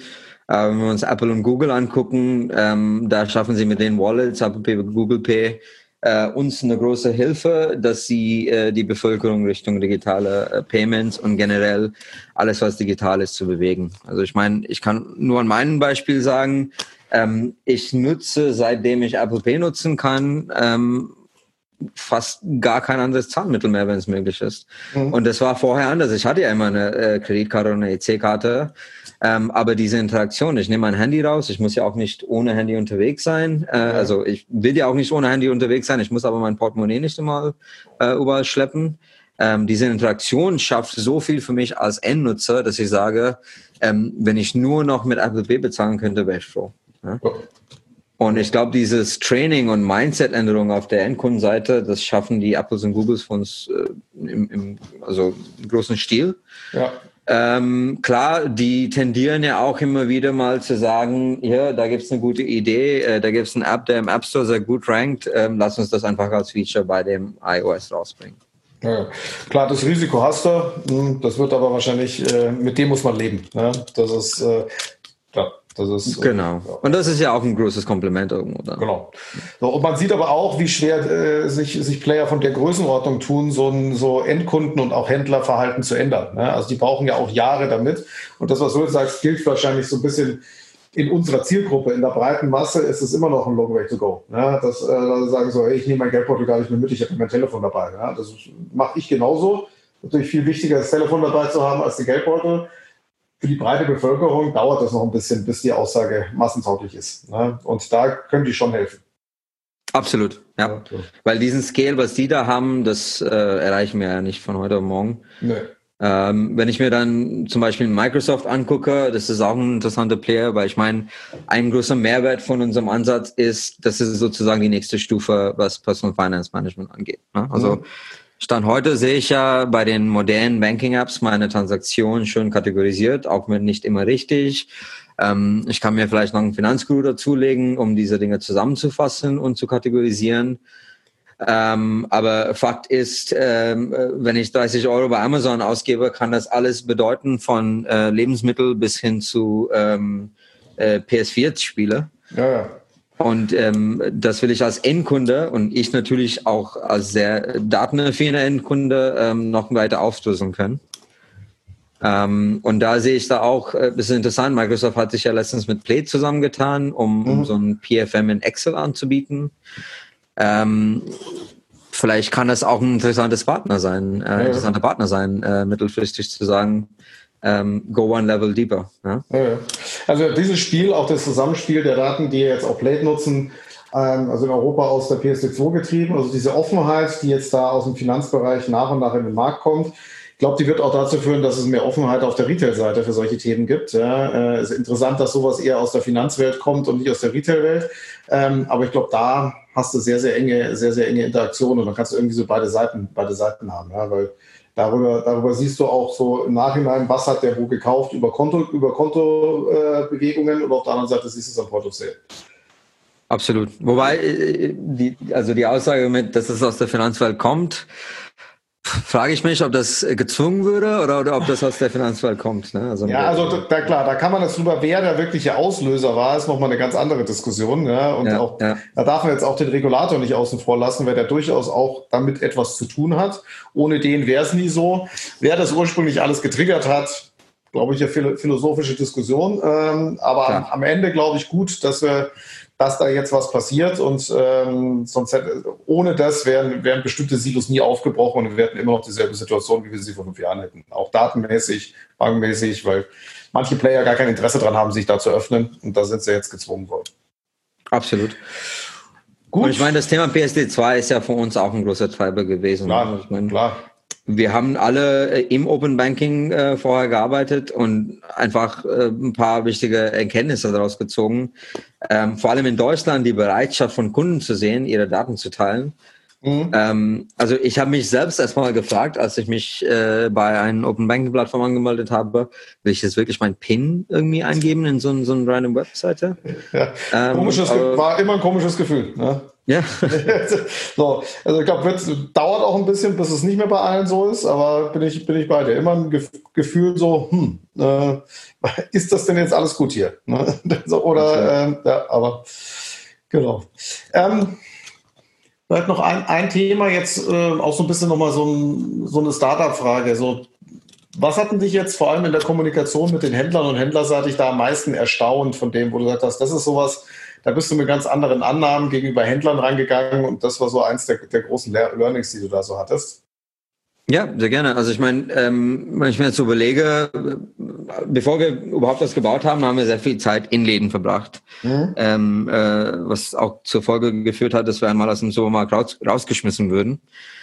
Äh, wenn wir uns Apple und Google angucken, ähm, da schaffen sie mit den Wallets, Apple Pay, Google Pay, äh, uns eine große Hilfe, dass sie äh, die Bevölkerung Richtung digitale äh, Payments und generell alles, was digital ist, zu bewegen. Also ich meine, ich kann nur an meinem Beispiel sagen, ähm, ich nutze, seitdem ich Apple Pay nutzen kann, ähm, fast gar kein anderes Zahlmittel mehr, wenn es möglich ist. Mhm. Und das war vorher anders. Ich hatte ja immer eine äh, Kreditkarte und eine E C-Karte, ähm, aber diese Interaktion, ich nehme mein Handy raus, ich muss ja auch nicht ohne Handy unterwegs sein, äh, ja. also ich will ja auch nicht ohne Handy unterwegs sein, ich muss aber mein Portemonnaie nicht immer äh, überall schleppen. Ähm, diese Interaktion schafft so viel für mich als Endnutzer, dass ich sage, ähm, wenn ich nur noch mit Apple Pay bezahlen könnte, wäre ich froh. Ja? Ja. Und ich glaube, dieses Training und Mindset-Änderung auf der Endkundenseite, das schaffen die Apples und Googles von uns äh, im, im, also im großen Stil. Ja. Ähm, klar, die tendieren ja auch immer wieder mal zu sagen, ja, da gibt's eine gute Idee, äh, da gibt's eine App, der im App Store sehr gut rankt, ähm, lass uns das einfach als Feature bei dem iOS rausbringen. Ja, klar, das Risiko hast du, das wird aber wahrscheinlich, äh, mit dem muss man leben. Ne? Das ist, äh, ja. Das ist, genau. Äh, ja. Und das ist ja auch ein großes Kompliment irgendwo dann. Genau. So, und man sieht aber auch, wie schwer äh, sich, sich Player von der Größenordnung tun, so ein so Endkunden- und auch Händlerverhalten zu ändern. Ne? Also die brauchen ja auch Jahre damit. Und das, was du jetzt sagst, gilt wahrscheinlich so ein bisschen in unserer Zielgruppe. In der breiten Masse ist es immer noch ein long way to go. Ne? Das, äh, da sagen so, hey, ich nehme mein Geldbeutel gar nicht mehr mit, ich habe mein Telefon dabei. Ja? Das mache ich genauso. Natürlich viel wichtiger, das Telefon dabei zu haben als den Geldbeutel. Für die breite Bevölkerung dauert das noch ein bisschen, bis die Aussage massentauglich ist. Ne? Und da können die schon helfen. Absolut, ja. ja okay. Weil diesen Scale, was die da haben, das äh, erreichen wir ja nicht von heute auf morgen. Nee. Ähm, wenn ich mir dann zum Beispiel Microsoft angucke, das ist auch ein interessanter Player, weil ich meine, ein großer Mehrwert von unserem Ansatz ist, das ist sozusagen die nächste Stufe, was Personal Finance Management angeht. Ne? Also mhm. Stand heute sehe ich ja bei den modernen Banking-Apps meine Transaktionen schön kategorisiert, auch wenn nicht immer richtig. Ähm, ich kann mir vielleicht noch einen Finanzguru dazulegen, um diese Dinge zusammenzufassen und zu kategorisieren. Ähm, aber Fakt ist, ähm, wenn ich dreißig Euro bei Amazon ausgebe, kann das alles bedeuten, von äh, Lebensmittel bis hin zu ähm, äh, P S vier Spiele. Ja, ja. Und ähm, das will ich als Endkunde und ich natürlich auch als sehr datenaffiner Endkunde ähm, noch weiter aufdrüsseln können. Ähm, und da sehe ich da auch, äh, das ist interessant, Microsoft hat sich ja letztens mit Play zusammengetan, um, mhm. um so ein P F M in Excel anzubieten. Ähm, vielleicht kann das auch ein interessantes Partner sein, äh, interessanter Partner sein, äh, mittelfristig zu sagen, Um, go one level deeper. Ja? Also dieses Spiel, auch das Zusammenspiel der Daten, die jetzt auch Plate nutzen, ähm, also in Europa aus der P S D zwei getrieben, also diese Offenheit, die jetzt da aus dem Finanzbereich nach und nach in den Markt kommt, ich glaube, die wird auch dazu führen, dass es mehr Offenheit auf der Retail-Seite für solche Themen gibt. Ja, äh, ist interessant, dass sowas eher aus der Finanzwelt kommt und nicht aus der Retail-Welt. Ähm, aber ich glaube, da hast du sehr, sehr enge, sehr, sehr enge Interaktion und dann kannst du irgendwie so beide Seiten, beide Seiten haben, ja, weil Darüber, darüber siehst du auch so im Nachhinein, was hat der wo gekauft über Konto, über Kontobewegungen äh, und auf der anderen Seite siehst du es am Point of Sale. Absolut. Wobei, die, also die Aussage mit, dass es aus der Finanzwelt kommt, frage ich mich, ob das gezwungen würde oder, oder ob das aus der Finanzwelt kommt. Ne? Also ja, also da, klar, da kann man das drüber, wer der wirkliche Auslöser war, ist nochmal eine ganz andere Diskussion. Ja? Und ja, auch, ja. da darf man jetzt auch den Regulator nicht außen vor lassen, weil der durchaus auch damit etwas zu tun hat. Ohne den wäre es nie so. Wer das ursprünglich alles getriggert hat, glaube ich, eine philosophische Diskussion. Ähm, aber am, am Ende glaube ich gut, dass wir dass da jetzt was passiert und ähm, sonst hätte, ohne das wären, wären bestimmte Silos nie aufgebrochen und wir hätten immer noch dieselbe Situation, wie wir sie vor fünf Jahren hätten. Auch datenmäßig, bankmäßig, weil manche Player gar kein Interesse daran haben, sich da zu öffnen und da sind sie jetzt gezwungen worden. Absolut. Gut. Und ich meine, das Thema P S D zwei ist ja für uns auch ein großer Treiber gewesen. Klar, ich meine, klar. Wir haben alle im Open Banking äh, vorher gearbeitet und einfach äh, ein paar wichtige Erkenntnisse daraus gezogen. Ähm, vor allem in Deutschland die Bereitschaft von Kunden zu sehen, ihre Daten zu teilen. Mhm. Ähm, also ich habe mich selbst erstmal gefragt, als ich mich äh, bei einer Open Banking Plattform angemeldet habe, will ich jetzt wirklich mein PIN irgendwie eingeben in so, ein, so eine random Webseite? Ja. Ähm, komisches, aber, war immer ein komisches Gefühl. Ne? Ja. So, also ich glaube, es dauert auch ein bisschen, bis es nicht mehr bei allen so ist, aber bin ich, bin ich bei dir. Immer ein Gef- Gefühl so, hm, äh, ist das denn jetzt alles gut hier? Ne? so, oder, ähm, ja, aber genau. Ähm, Vielleicht noch ein, ein Thema jetzt, äh, auch so ein bisschen nochmal so, ein, so eine Startup-Frage. So, was hat denn dich jetzt vor allem in der Kommunikation mit den Händlern und händlerseitig da am meisten erstaunt von dem, wo du gesagt hast, das ist sowas, da bist du mit ganz anderen Annahmen gegenüber Händlern reingegangen und das war so eins der, der großen Learnings, die du da so hattest? Ja, sehr gerne. Also ich meine, ähm, wenn ich mir jetzt so überlege, bevor wir überhaupt was gebaut haben, haben wir sehr viel Zeit in Läden verbracht. Mhm. Ähm, äh, was auch zur Folge geführt hat, dass wir einmal aus dem Supermarkt raus, rausgeschmissen würden.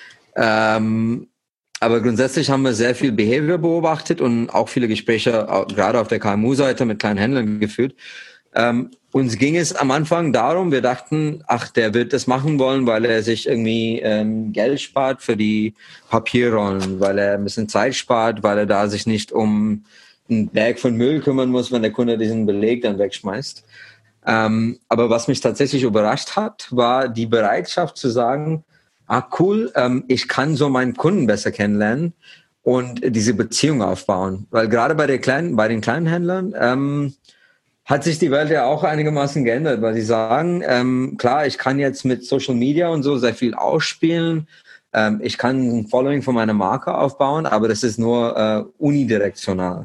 Ähm, aber grundsätzlich haben wir sehr viel Behavior beobachtet und auch viele Gespräche, gerade auf der K M U-Seite mit kleinen Händlern geführt. Ähm, uns ging es am Anfang darum, wir dachten, ach, der wird das machen wollen, weil er sich irgendwie ähm, Geld spart für die Papierrollen, weil er ein bisschen Zeit spart, weil er da sich nicht um einen Berg von Müll kümmern muss, wenn der Kunde diesen Beleg dann wegschmeißt. Ähm, aber was mich tatsächlich überrascht hat, war die Bereitschaft zu sagen, ah cool, ähm, ich kann so meinen Kunden besser kennenlernen und diese Beziehung aufbauen. Weil gerade bei, der kleinen, bei den kleinen Händlern ähm, hat sich die Welt ja auch einigermaßen geändert, weil sie sagen, ähm, klar, ich kann jetzt mit Social Media und so sehr viel ausspielen, ähm, ich kann ein Following von meiner Marke aufbauen, aber das ist nur äh, unidirektional.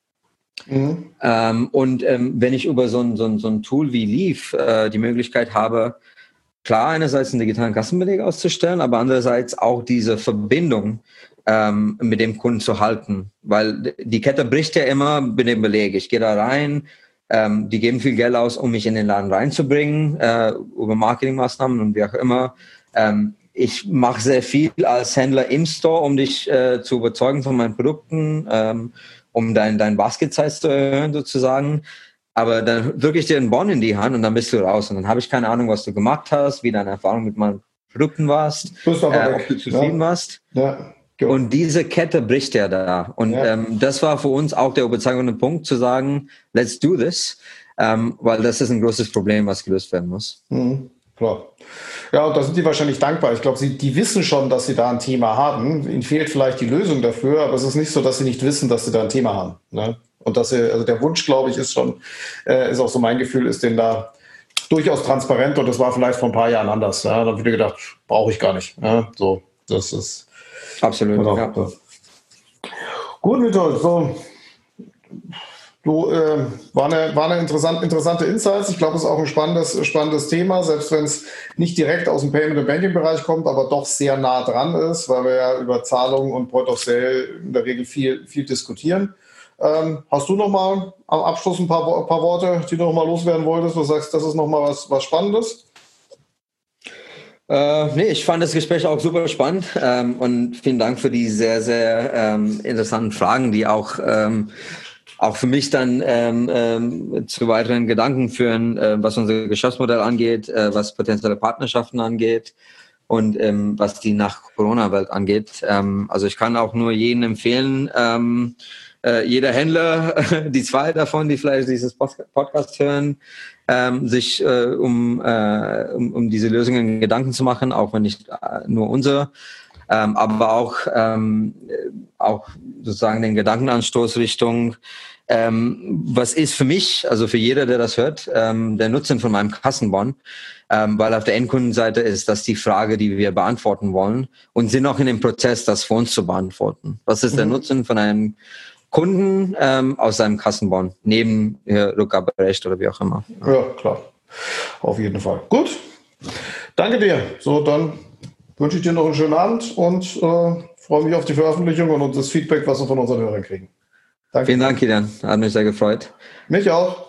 Mhm. Ähm, und ähm, wenn ich über so ein, so ein, so ein Tool wie Leaf äh, die Möglichkeit habe, klar, einerseits einen digitalen Kassenbeleg auszustellen, aber andererseits auch diese Verbindung ähm, mit dem Kunden zu halten. Weil die Kette bricht ja immer mit dem Beleg. Ich gehe da rein, ähm, die geben viel Geld aus, um mich in den Laden reinzubringen, äh, über Marketingmaßnahmen und wie auch immer. Ähm, ich mache sehr viel als Händler im Store, um dich äh, zu überzeugen von meinen Produkten, ähm, um dein, dein Basket-Size zu erhöhen sozusagen. Aber dann drücke ich dir einen Bon in die Hand und dann bist du raus. Und dann habe ich keine Ahnung, was du gemacht hast, wie deine Erfahrung mit meinen Produkten warst, äh, ob du zufrieden ja. warst. Ja. Genau. Und diese Kette bricht ja da. Und ja. ähm, das war für uns auch der überzeugende Punkt, zu sagen, let's do this, ähm, weil das ist ein großes Problem, was gelöst werden muss. Mhm. Klar. Ja, und da sind die wahrscheinlich dankbar. Ich glaube, sie, die wissen schon, dass sie da ein Thema haben. Ihnen fehlt vielleicht die Lösung dafür, aber es ist nicht so, dass sie nicht wissen, dass sie da ein Thema haben. Ne? Und dass sie, also der Wunsch, glaube ich, ist schon, äh, ist auch so mein Gefühl, ist denen da durchaus transparent und das war vielleicht vor ein paar Jahren anders. Ja? Da habe ich mir gedacht, brauche ich gar nicht. Ja? So, das ist absolut. Genau, ja. das. Gut, Vitol, so. Du, äh, war eine, war eine interessant, interessante Insights. Ich glaube, es ist auch ein spannendes, spannendes Thema, selbst wenn es nicht direkt aus dem Payment- und Banking-Bereich kommt, aber doch sehr nah dran ist, weil wir ja über Zahlungen und Point of Sale in der Regel viel, viel diskutieren. Ähm, hast du noch mal am Abschluss ein paar, ein paar Worte, die du noch mal loswerden wolltest? Du sagst, das ist noch mal was, was Spannendes? Äh, nee, ich fand das Gespräch auch super spannend ähm, und vielen Dank für die sehr, sehr ähm, interessanten Fragen, die auch ähm, auch für mich dann ähm, ähm, zu weiteren Gedanken führen, äh, was unser Geschäftsmodell angeht, äh, was potenzielle Partnerschaften angeht und ähm, was die Nach-Corona-Welt angeht. Ähm, also ich kann auch nur jedem empfehlen, ähm, äh, jeder Händler, die zwei davon, die vielleicht dieses Podcast hören, ähm, sich äh, um, äh, um, um diese Lösungen Gedanken zu machen, auch wenn nicht äh, nur unsere. Ähm, aber auch, ähm, auch sozusagen den Gedankenanstoß Richtung, ähm, was ist für mich, also für jeder, der das hört, ähm, der Nutzen von meinem Kassenbon, ähm, weil auf der Endkundenseite ist das die Frage, die wir beantworten wollen und sind auch in dem Prozess, das für uns zu beantworten. Was ist der mhm. Nutzen von einem Kunden ähm, aus seinem Kassenbon, neben äh, Rückgaberecht oder wie auch immer? Ja, klar. Auf jeden Fall. Gut. Danke dir. So, dann wünsche ich dir noch einen schönen Abend und äh, freue mich auf die Veröffentlichung und das Feedback, was wir von unseren Hörern kriegen. Danke. Vielen Dank, Kilian. Hat mich sehr gefreut. Mich auch.